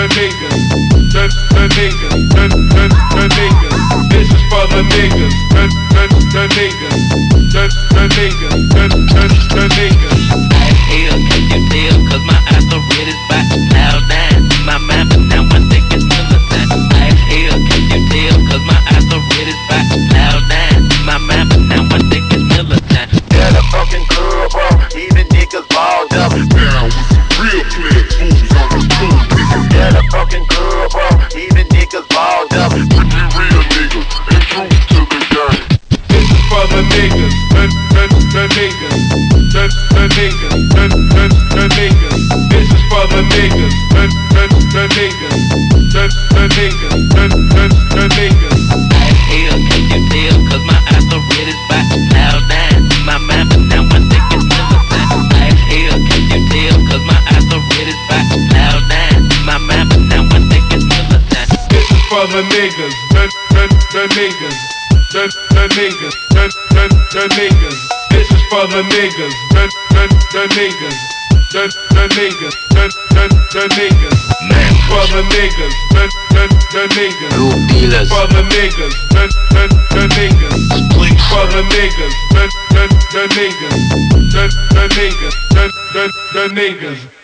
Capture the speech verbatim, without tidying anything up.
niggas, the, the niggas, the, the, the niggas. This is for the niggas, the, the, the niggas, the, the niggas, the, the, the niggas. I hell, can you tell? Cause my eyes are red as by loud nine. My mind, but now my dick is militant. I hell, can you tell? Cause my eyes are red as by loud nine. My mind, but now my dick is militant. Got a fucking club up, even niggas balled up. Down with some real clear fools on the cool niggas. Got a fucking club up, even niggas balled up. Pretty real niggas and true to the game. This is for the niggas, the, the, the niggas, the, the niggas, the, the, the niggas. This is for the niggas, the, the, the niggas, the, the niggas, the, the, the niggas. I hell, can you tell? Cause my eyes are red as by loud nine. My mind, but now my dick is militant. I hell, can you tell? Cause my eyes are red as by loud nine. My mind, but now my dick is militant. This is for the niggas, the, the, the niggas, the, the niggas, the, the, the niggas. This is for the niggas, the, the, the niggas, the, the niggas, the, the, the niggas. Man, For the niggas, the, the, the niggas. Blue dealers. For the niggas, the, the, the niggas. Please. For the niggas, the, the, the niggas, the, the niggas, the, the, the niggas.